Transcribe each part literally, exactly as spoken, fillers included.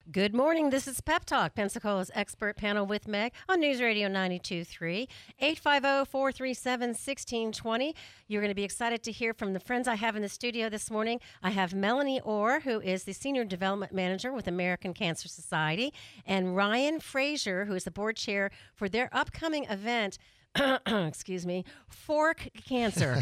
Good morning. This is Pep Talk, Pensacola's expert panel with Meg on News Radio ninety-two point three, eight five zero, four three seven, one six two zero. You're going to be excited to hear from the friends I have in the studio this morning. I have Melanie Orr, who is the Senior Development Manager with American Cancer Society, and Ryan Frazier, who is the board chair for their upcoming event, excuse me, Fork Cancer.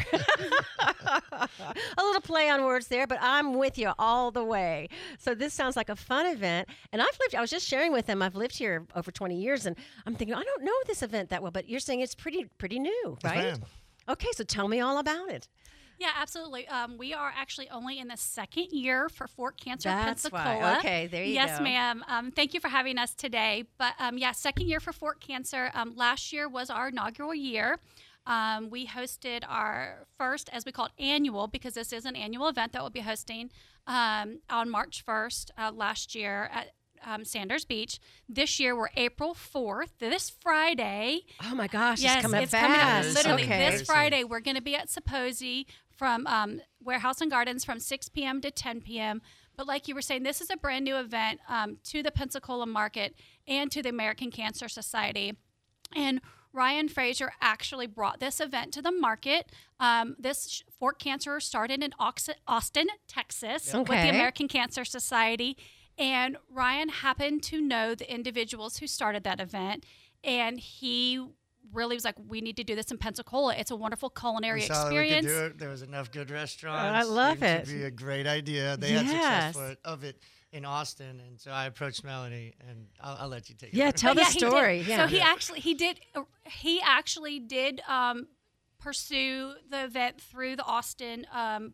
A little play on words there, but I'm with you all the way. So this sounds like a fun event. And I've lived, I was just sharing with them, I've lived here over twenty years, and I'm thinking, I don't know this event that well, but you're saying it's pretty, pretty new, right? Yes, ma'am. Okay, so tell me all about it. Yeah, absolutely. Um, we are actually only in the second year for Fork Cancer That's Pensacola. why. Okay, there you yes, go. Yes, ma'am. Um, thank you for having us today. But um, yeah, second year for Fork Cancer. Um, last year was our inaugural year. Um, we hosted our first, as we call it, annual, because this is an annual event that we'll be hosting um, on March first uh, last year at Um, Sanders Beach. This year we're April fourth, this Friday. Oh my gosh, yes, it's coming it's fast. coming up. Literally okay. this Friday we're going to be at Supposi from um, Warehouse and Gardens from six p.m. to ten p.m. But like you were saying, this is a brand new event um, to the Pensacola market and to the American Cancer Society. And Ryan Frazier actually brought this event to the market. Um, this Fork Cancer started in Austin, Texas, Okay. with the American Cancer Society. And Ryan happened to know the individuals who started that event, and he really was like, we need to do this in Pensacola. It's a wonderful culinary We saw experience. That we could do it. There was enough good restaurants. I love Seemed it. to be a great idea. They Yes. had success for it, of it in Austin, and so I approached Melanie, and I'll, I'll let you take it. Yeah, over. tell But the he story. did. Yeah. So he actually he did he actually did um, pursue the event through the Austin um,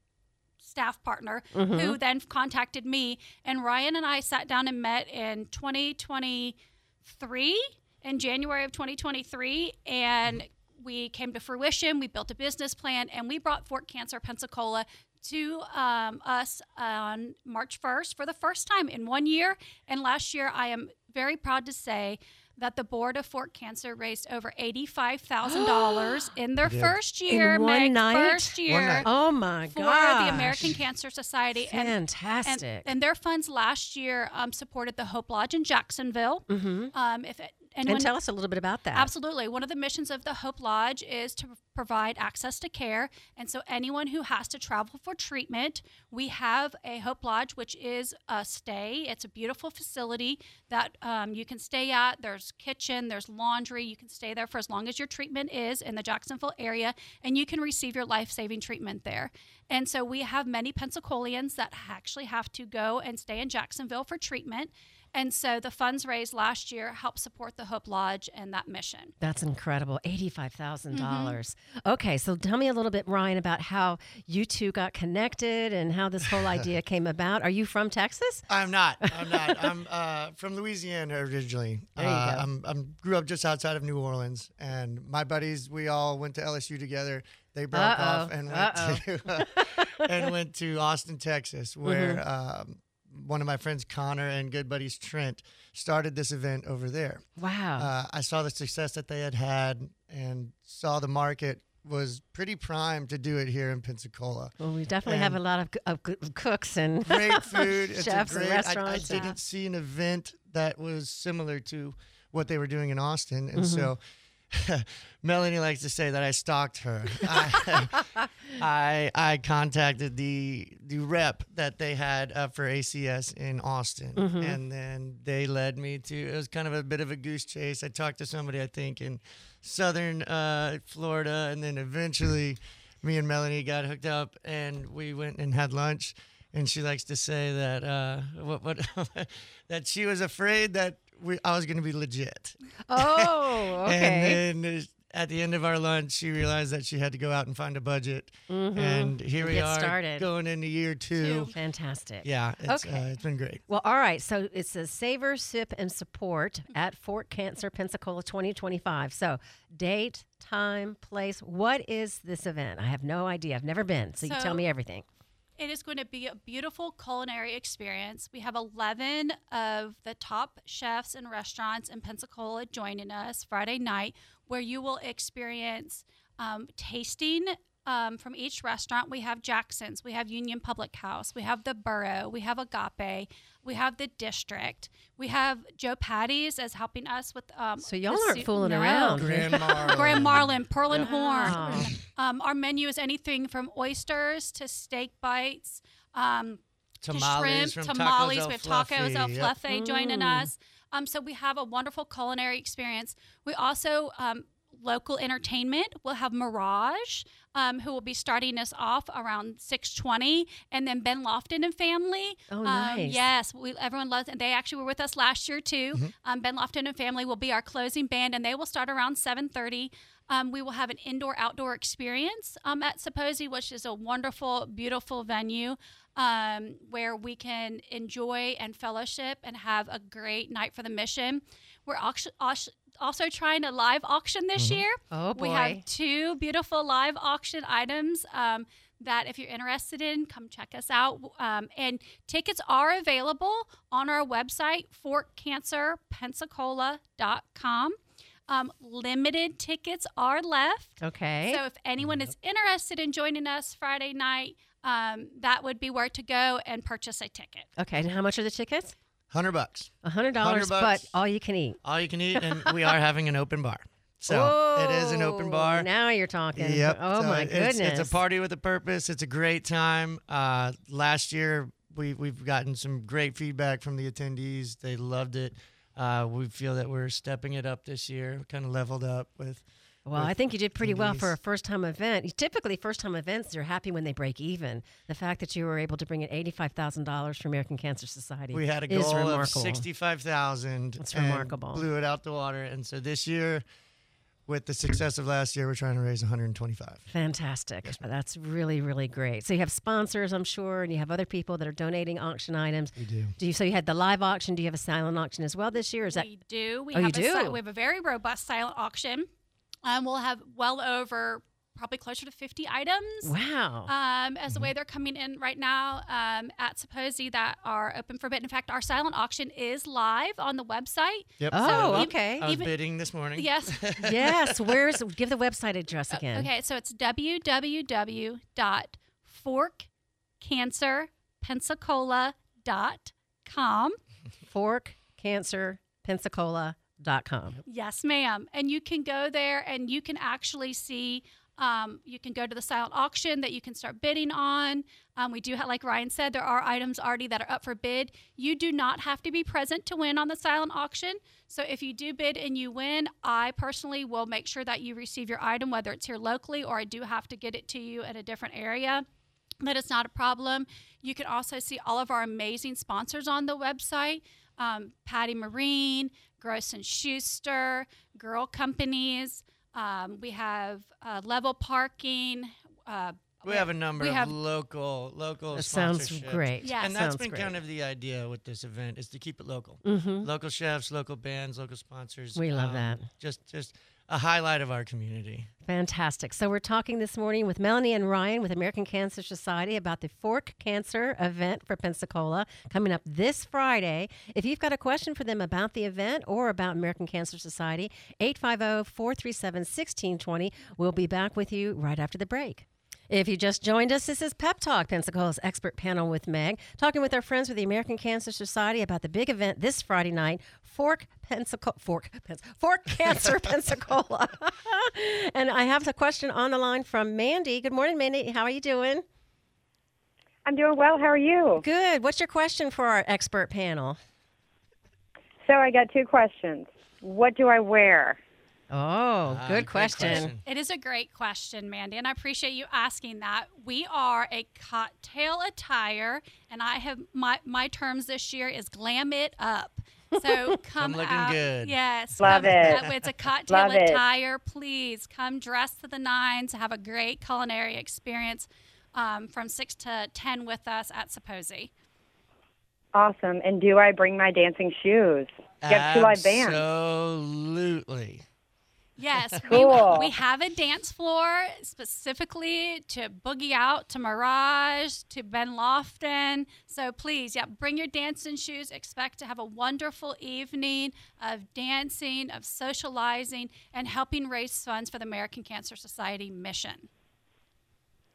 staff partner, Mm-hmm. who then contacted me, and Ryan and I sat down and met in twenty twenty-three, in January of twenty twenty-three, and we came to fruition. We built a business plan, and we brought Fork Cancer Pensacola to um, us on March first for the first time in one year. And last year, I am very proud to say that the board of Fork Cancer raised over eighty-five thousand dollars in their did. first year, In one Meg, night? first year One night. Oh my for gosh. the American Cancer Society. And, Fantastic. and, and their funds last year um, supported the Hope Lodge in Jacksonville. mm-hmm. Um, if it, anyone, And tell us a little bit about that. Absolutely. One of the missions of the Hope Lodge is to provide access to care. And so anyone who has to travel for treatment, we have a Hope Lodge, which is a stay. It's a beautiful facility that um, you can stay at. There's kitchen, there's laundry. You can stay there for as long as your treatment is in the Jacksonville area, and you can receive your life-saving treatment there. And so we have many Pensacolians that actually have to go and stay in Jacksonville for treatment. And so the funds raised last year helped support the Hope Lodge and that mission. That's incredible. eighty-five thousand dollars. Mm-hmm. Okay, so tell me a little bit, Ryan, about how you two got connected and how this whole idea came about. Are you from Texas? I'm not. I'm not. I'm uh, from Louisiana originally. There you uh, go. I'm, I'm grew up just outside of New Orleans, and my buddies, we all went to L S U together. They broke Uh-oh. off and went Uh-oh. to uh, and went to Austin, Texas, where Mm-hmm. um, one of my friends, Connor, and good buddies Trent, started this event over there. Wow. Uh, I saw the success that they had had and saw the market was pretty primed to do it here in Pensacola. well, we definitely have a and- lot of, of good cooks and Great food. It's chefs a great, and I- restaurants. I, didn't see an event that was similar to what they were doing in Austin. And Mm-hmm. so Melanie likes to say that I stalked her. I, I I contacted the the rep that they had uh, for A C S in Austin, Mm-hmm. and then they led me to. It was kind of a bit of a goose chase. I talked to somebody I think in southern uh, Florida, and then eventually, me and Melanie got hooked up, and we went and had lunch. And she likes to say that uh, what what that she was afraid that we, I was going to be legit. Oh, okay. And then uh, at the end of our lunch, she realized that she had to go out and find a budget. Mhm. And here we Get are started. going into year two. Fantastic. Yeah, it's, Okay. uh, it's been great. Well, all right. So it says Savor, Sip, and Support at Fork Cancer Pensacola twenty twenty-five. So date, time, place. What is this event? I have no idea. I've never been. So, you So- tell me everything. It is going to be a beautiful culinary experience. We have eleven of the top chefs and restaurants in Pensacola joining us Friday night, where you will experience um, tasting um, from each restaurant. We have Jackson's, we have Union Public House, we have the Borough, we have Agape, we have the District, we have Joe Patty's as helping us with. Um, So y'all the aren't soup- fooling no. around. Grand Marlin. Grand Marlin, Pearl and Wow. Horn. Um, our menu is anything from oysters to steak bites. Um, Tamales to from shrimp, tamales. Tacos El We have tacos El Fluffy. Yep. Fluffy joining Mm. us. Um, so we have a wonderful culinary experience. We also um, local entertainment. We'll have Mirage, um, who will be starting us off around six twenty, and then Ben Lofton and Family. Oh, Um, nice. yes, we, everyone loves, and they actually were with us last year too. Mm-hmm. Um, Ben Lofton and Family will be our closing band, and they will start around seven thirty. Um, we will have an indoor-outdoor experience um, at Supposi, which is a wonderful, beautiful venue um, where we can enjoy and fellowship and have a great night for the mission. We're auction, auction, also trying a live auction this Mm-hmm. year. Oh, We boy. have two beautiful live auction items um, that if you're interested in, come check us out. Um, and tickets are available on our website, fort cancer pensacola dot com. Um, limited tickets are left. Okay. So if anyone is interested in joining us Friday night, um, that would be where to go and purchase a ticket. okay. And how much are the tickets? Hundred bucks, A hundred dollars, but bucks. all you can eat. all you can eat, and we are having an open bar. So it is an open Whoa, bar. Now you're talking. Yep. Oh So my it's, goodness. It's a party with a purpose. It's a great time. Uh, last year we we've gotten some great feedback from the attendees. They loved it. Uh, we feel that we're stepping it up this year. Kind of leveled up with. Well, with I think you did pretty well for a attendees. first-time event. Typically, first-time events, they're happy when they break even. The fact that you were able to bring in eighty-five thousand dollars for American Cancer Society We had a is goal of remarkable. sixty-five thousand. That's remarkable. Blew it out the water, and so this year, with the success of last year, we're trying to raise one hundred twenty-five. Fantastic. That's really, really great. So you have sponsors, I'm sure, and you have other people that are donating auction items. We do. Do you? So you had the live auction. Do you have a silent auction as well this year? Or is that We do. We Oh, you have a si- do? we have a very robust silent auction. Um, we'll have well over probably closer to fifty items. wow? Um, as the way they're coming in right now um, at Supposi that are open for bid. In fact, our silent auction is live on the website. Yep. Oh, so okay. I was even- bidding this morning. Yes. Yes. Where's? Give the website address again. Okay, so it's w w w dot fork cancer pensacola dot com. Fork Cancer Pensacola dot com. Yes, ma'am. And you can go there and you can actually see, um, you can go to the silent auction that you can start bidding on. Um, we do have, like Ryan said, there are items already that are up for bid. You do not have to be present to win on the silent auction. So if you do bid and you win, I personally will make sure that you receive your item, whether it's here locally or I do have to get it to you at a different area. That is not a problem. You can also see all of our amazing sponsors on the website. Um, Patty Marine, Gross and Schuster, Girl Companies. Um, we have uh, Level Parking. Uh, We have a number we of have- local local That sounds sponsorships. great. Yeah. And that's Sounds been great. kind of the idea with this event is to keep it local. Mm-hmm. Local chefs, local bands, local sponsors. We love um, that. Just just a highlight of our community. Fantastic. So we're talking this morning with Melanie and Ryan with American Cancer Society about the Fork Cancer event for Pensacola coming up this Friday. If you've got a question for them about the event or about American Cancer Society, eight five zero, four three seven, one six two zero. We'll be back with you right after the break. If you just joined us, this is Pep Talk, Pensacola's expert panel with Meg, talking with our friends with the American Cancer Society about the big event this Friday night, Fork Pensacola, Fork, Pens- Fork Cancer Pensacola. And I have a question on the line from Mandy. Good morning, Mandy. How are you doing? I'm doing well. How are you? Good. What's your question for our expert panel? So I got two questions. What do I wear? Oh, Ah, good question. It is a great question, Mandy, and I appreciate you asking that. We are a cocktail attire, and I have my my terms this year is glam it up. So come I'm looking out. good. Yes, Love come- it. uh, It's a cocktail Love it. attire. Please come dressed to the nines. Have a great culinary experience um, from six to ten with us at Supposi. Awesome. And do I bring my dancing shoes? Get two live bands. Absolutely. Yes, Cool. we, we have a dance floor specifically to Boogie Out, to Mirage, to Ben Lofton. So please, yeah, bring your dancing shoes. Expect to have a wonderful evening of dancing, of socializing, and helping raise funds for the American Cancer Society mission.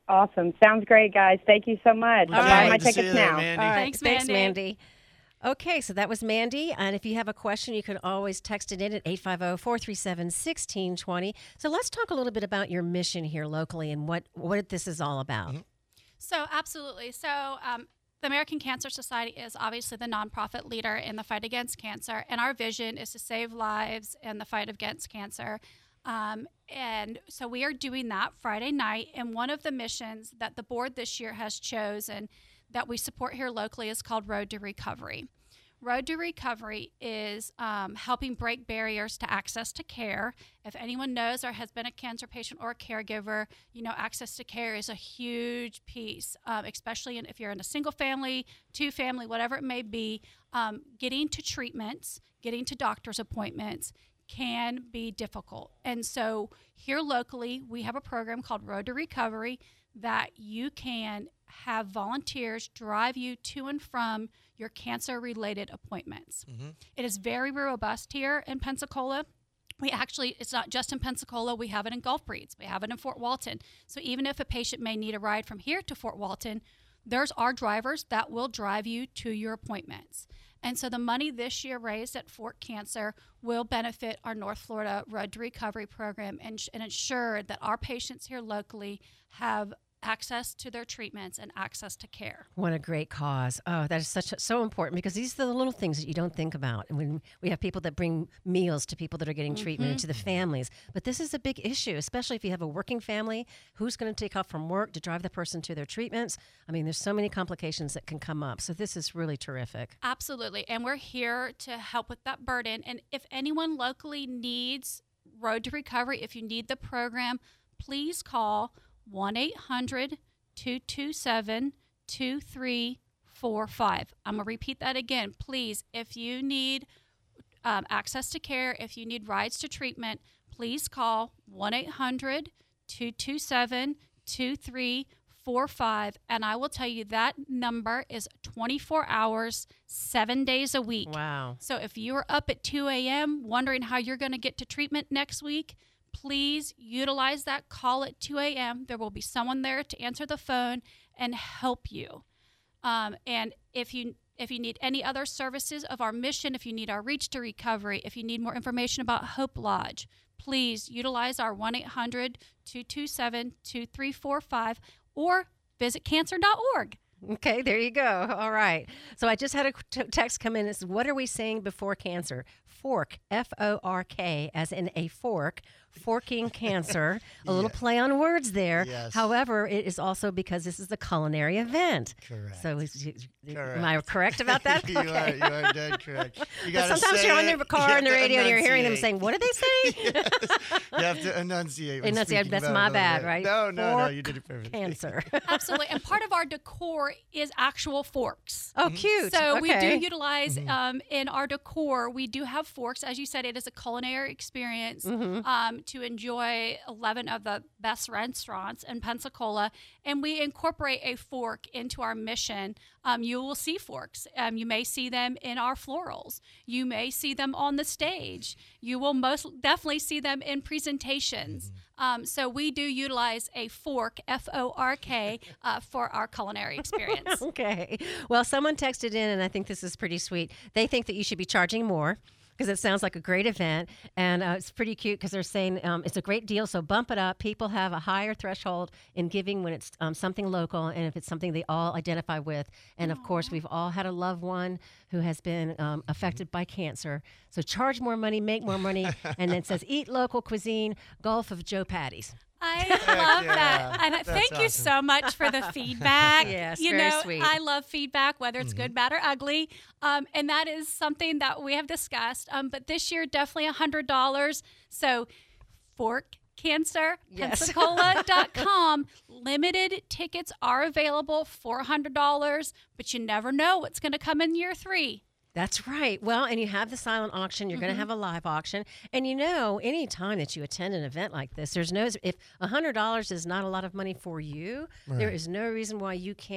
Awesome. Sounds great, guys. Thank you so much. Well, I'll can't buy my wait to see tickets you there, now. Mandy. All right. Thanks, Thanks, Mandy. Mandy. Okay, so that was Mandy. And if you have a question, you can always text it in at eight five zero, four three seven, one six two zero. So let's talk a little bit about your mission here locally and what, what this is all about. Mm-hmm. So, absolutely. So, um, the American Cancer Society is obviously the nonprofit leader in the fight against cancer, and our vision is to save lives in the fight against cancer. Um, and so we are doing that Friday night, and one of the missions that the board this year has chosen that we support here locally is called Road to Recovery. Road to Recovery is um, helping break barriers to access to care. If anyone knows or has been a cancer patient or a caregiver, you know, access to care is a huge piece, um, especially in, if you're in a single family, two family, whatever it may be. Um, getting to treatments, getting to doctor's appointments can be difficult. And so here locally, we have a program called Road to Recovery that you can have volunteers drive you to and from your cancer-related appointments. Mm-hmm. It is very robust here in Pensacola. We actually, it's not just in Pensacola, we have it in Gulf Breeze, we have it in Fort Walton. So even if a patient may need a ride from here to Fort Walton, there's our drivers that will drive you to your appointments. And so the money this year raised at Fort Cancer will benefit our North Florida Road to Recovery program and, and ensure that our patients here locally have access to their treatments and access to care. What a great cause. Oh, that is such a, so important because these are the little things that you don't think about. And when we have people that bring meals to people that are getting treatment and to the families. But this is a big issue, especially if you have a working family. Who's going to take off from work to drive the person to their treatments? I mean, there's so many complications that can come up. So this is really terrific. Absolutely. And we're here to help with that burden. And if anyone locally needs Road to Recovery, if you need the program, please call one eight hundred, two two seven, two three four five. I'm going to repeat that again. Please, if you need um, access to care, if you need rides to treatment, please call one eight hundred, two two seven, two three four five. And I will tell you that number is twenty-four hours, seven days a week. Wow. So if you are up at two a.m. wondering how you're going to get to treatment next week, please utilize that call at two a.m. There will be someone there to answer the phone and help you. Um, and if you if you need any other services of our mission, if you need our Reach to Recovery, if you need more information about Hope Lodge, please utilize our one eight hundred, two two seven, two three four five or visit cancer dot org. Okay, there you go. All right. So I just had a t- text come in. It says, what are we saying before cancer? Fork, F O R K, as in a fork, forking cancer. A little Yeah. play on words there. Yes. However, it is also because this is a culinary event. Correct. So is, is- Correct. am I correct about that? you are you are dead correct. You But gotta sometimes say you're on it. the car You on the have to radio and you're hearing them enunciate. saying, what did they say? Yes. You have to enunciate. when Enunciate, speaking that's about my it a little bad, bit. right? No, no, no. Fork You did it perfectly. Cancer. Absolutely. And part of our decor is actual forks. Oh, cute. So we do Okay. utilize um, in our decor, we do have forks. As you said, it is a culinary experience Mm-hmm. um, to enjoy eleven of the best restaurants in Pensacola. And we incorporate a fork into our mission. Um, you will see forks. Um, you may see them in our florals. You may see them on the stage. You will most definitely see them in presentations. Um, so we do utilize a fork, F O R K, uh, for our culinary experience. Okay. Well, someone texted in, and I think this is pretty sweet. They think that you should be charging more because it sounds like a great event. And uh, it's pretty cute because they're saying um, it's a great deal, so bump it up. People have a higher threshold in giving when it's um, something local and if it's something they all identify with. And, of course, we've all had a loved one who has been um, affected by cancer. So charge more money, make more money. And then it says, eat local cuisine, Gulf of Joe Patties. I love yeah. that. And That's thank you awesome. so much for the feedback. Yes, you very know, sweet. I love feedback, whether it's good, bad, or ugly. Um, and that is something that we have discussed. Um, but this year, definitely one hundred dollars. So, fork cancer Yes. pensacola dot com. Limited tickets are available for one hundred dollars, but you never know what's going to come in year three. That's right. Well, and you have the silent auction. You're going to have a live auction. And you know, any time that you attend an event like this, there's no, if one hundred dollars is not a lot of money for you, there Right. is no reason why you can't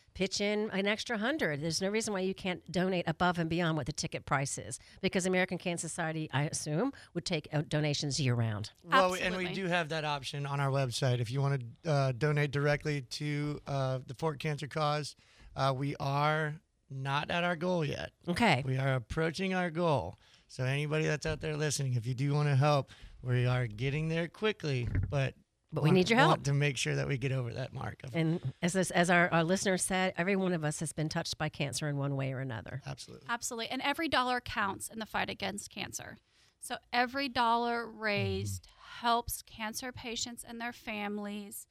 pitch in an extra hundred. There's no reason why you can't donate above and beyond what the ticket price is, because American Cancer Society, I assume, would take uh, donations year round. Well, and Absolutely. we do have that option on our website. If you want to uh, donate directly to uh, the Fork Cancer Cause, uh, we are not at our goal yet. Okay. We are approaching our goal. So anybody that's out there listening, if you do want to help, we are getting there quickly, but But we want- need your help. want to make sure that we get over that mark. Of, And as this, as our, our listener said, every one of us has been touched by cancer in one way or another. absolutely. Absolutely. And every dollar counts in the fight against cancer. So every dollar raised helps cancer patients and their families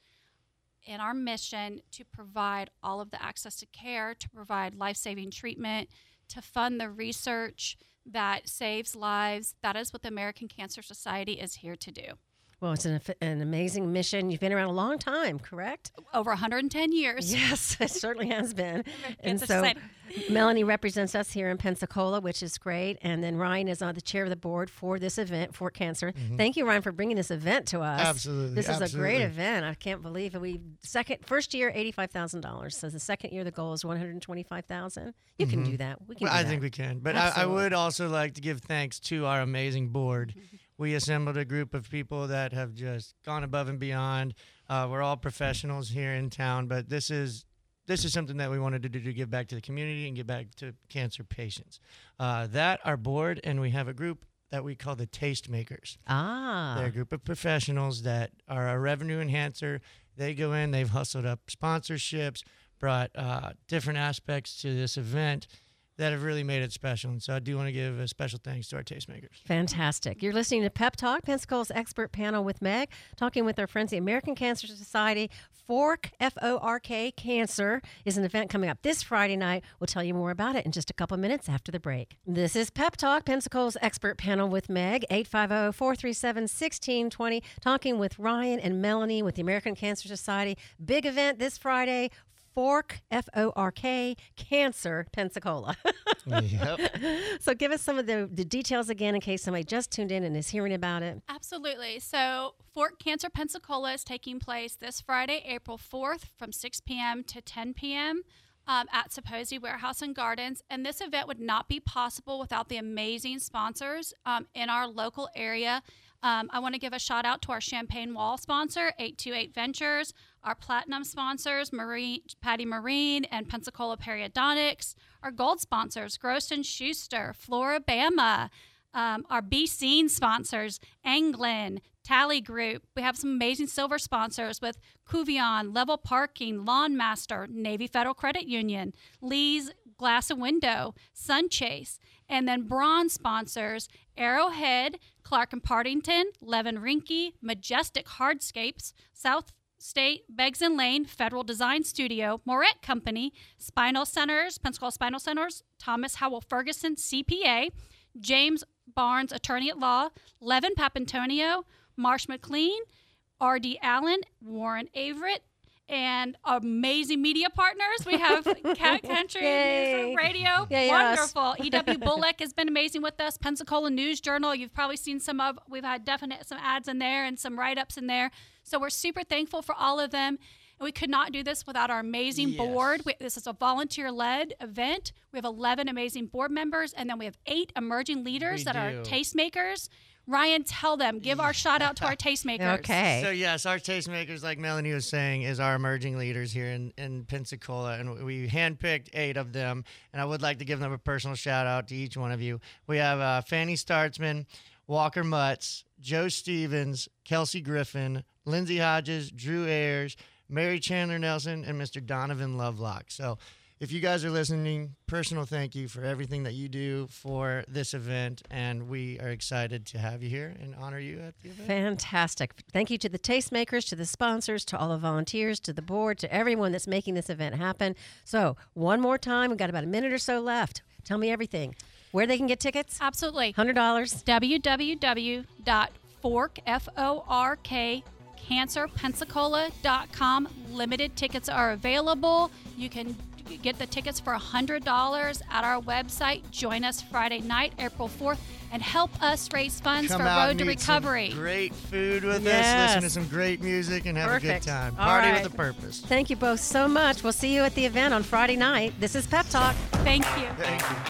in our mission to provide all of the access to care, to provide life-saving treatment, to fund the research that saves lives. That is what the American Cancer Society is here to do. Well, it's an, an amazing mission. You've been around a long time, correct? Over one hundred ten years. Yes, it certainly has been. And Cancer so Society. Melanie represents us here in Pensacola, which is great. And then Ryan is on the chair of the board for this event, for Cancer. Thank you, Ryan, for bringing this event to us. Absolutely, This is a great absolutely. event. I can't believe it. We second first year eighty-five thousand dollars. So the second year the goal is one hundred twenty-five thousand dollars. You can do that. We can Well, do I that. think we can. But I, I Absolutely. would also like to give thanks to our amazing board. We assembled a group of people that have just gone above and beyond. Uh, we're all professionals here in town, but this is this is something that we wanted to do to give back to the community and give back to cancer patients. Uh, that, our board, and we have a group that we call the Tastemakers. Ah. They're a group of professionals that are a revenue enhancer. They go in, they've hustled up sponsorships, brought uh, different aspects to this event that have really made it special. And so I do want to give a special thanks to our tastemakers. Fantastic. You're listening to Pep Talk, Pensacola's expert panel with Meg, talking with our friends, the American Cancer Society. Fork, F O R K, Cancer is an event coming up this Friday night. We'll tell you more about it in just a couple minutes after the break. This is Pep Talk, Pensacola's expert panel with Meg, eight five zero, four three seven, one six two zero, talking with Ryan and Melanie with the American Cancer Society. Big event this Friday. Fork, F O R K, Cancer, Pensacola. Yep. So give us some of the, the details again in case somebody just tuned in and is hearing about it. Absolutely. So Fork Cancer Pensacola is taking place this Friday, April fourth from six p.m. to ten p.m. Um, at Supposi Warehouse and Gardens. And this event would not be possible without the amazing sponsors um, in our local area. Um, I want to give a shout out to our Champagne Wall sponsor, eight two eight Ventures, our platinum sponsors, Marine, Patty Marine and Pensacola Periodontics, our gold sponsors, Gross and Schuster, Floribama, um, our B Scene sponsors, Anglin, Tally Group. We have some amazing silver sponsors with Cuvion, Level Parking, Lawn Master, Navy Federal Credit Union, Lee's Glass and Window, Sunchase, and then bronze sponsors, Arrowhead, Clark and Partington, Levin Rinky, Majestic Hardscapes, South State, Beggs and Lane, Federal Design Studio, Moret Company, Spinal Centers, Pensacola Spinal Centers, Thomas Howell Ferguson, C P A, James Barnes, Attorney at Law, Levin Papantonio, Marsh McLean, R D Allen, Warren Averett, and amazing media partners. We have Cat Country Yay. News Radio. Yay, us. Wonderful. E W Bullock has been amazing with us. Pensacola News Journal. You've probably seen some of, we've had definite some ads in there and some write-ups in there. So we're super thankful for all of them. And we could not do this without our amazing Yes. board. We, this is a volunteer-led event. We have eleven amazing board members, and then we have eight emerging leaders We that are do. tastemakers. Ryan, tell them. Give our shout out to our tastemakers. Okay. So yes, our tastemakers, like Melanie was saying, is our emerging leaders here in, in Pensacola, and we handpicked eight of them. And I would like to give them a personal shout out to each one of you. We have uh, Fanny Startzman, Walker Mutz, Joe Stevens, Kelsey Griffin, Lindsay Hodges, Drew Ayers, Mary Chandler Nelson, and Mister Donovan Lovelock. So if you guys are listening, personal thank you for everything that you do for this event, and we are excited to have you here and honor you at the event. Fantastic. Thank you to the tastemakers, to the sponsors, to all the volunteers, to the board, to everyone that's making this event happen. So one more time, we've got about a minute or so left. Tell me everything. Where they can get tickets? Absolutely. one hundred dollars. w w w dot fork, F O R K, cancer pensacola dot com. Limited tickets are available. You can get the tickets for one hundred dollars at our website. Join us Friday night, April fourth, and help us raise funds Come for out Road and to eat some Recovery. great food with Yes. us, listen to some great music, and have Perfect. a good time. All Party right. with a purpose. Thank you both so much. We'll see you at the event on Friday night. This is Pep Talk. Thank you. Thank you.